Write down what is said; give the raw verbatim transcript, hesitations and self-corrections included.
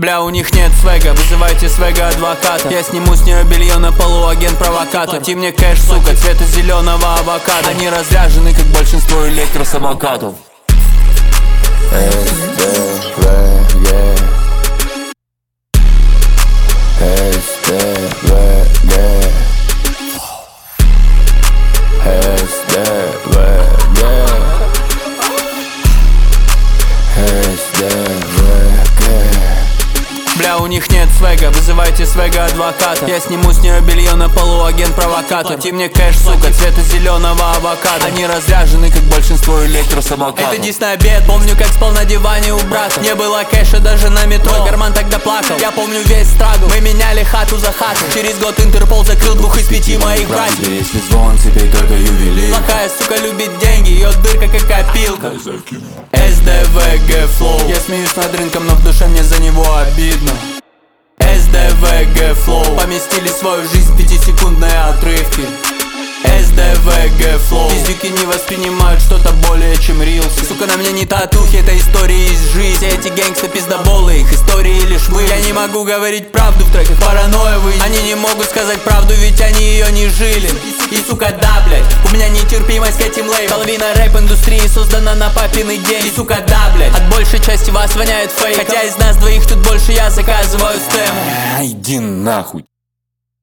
Бля, у них нет свега, вызывайте свега адвоката. Я сниму с нее белье на полу, агент-провокатор. Плати мне кэш, сука, цвета зеленого авокадо. Они разряжены, как большинство электросамокатов. эс дэ вэ гэ, эс дэ вэ гэ, эс дэ вэ гэ, эс дэ вэ гэ. Бля, у них нет свега, вызывайте свега адвоката. Я сниму с нее белье на полу, агент-провокатор. Плати мне кэш, сука, цвета зеленого авокадо. Они разряжены, как большинство электросамокатов. Это дис на обед, помню, как спал на диване у брата. Не было кэша даже на метро, карман тогда плакал. Я помню весь страгл, мы меняли хату за хату. Через год Интерпол закрыл двух из пяти моих братьев. Если звон, теперь только ювелир. Плохая сука любит деньги, ее дырка как копилка. эс дэ вэ гэ flow. Я смеюсь над рынком, но в душе мне за него обидно. эс дэ вэ гэ flow. Поместили свою жизнь в пятисекундные отрывки. эс дэ вэ гэ flow. Пиздюки не воспринимают что-то более чем рилсы. Сука, на мне не татухи, это истории из жизни. Все эти гэнгста пиздоболы, их истории лишь вы. Я не могу говорить правду в треках, паранойя вы. Они не могут сказать правду, ведь они ее не жили. И сука, да, блять, у меня нетерпимость к этим лейблам. Половина рэп-индустрии создана на папины деньги. И сука, да, блять, от большей части вас воняет фейк. Хотя из нас двоих тут больше я заказываю стему. А, иди нахуй.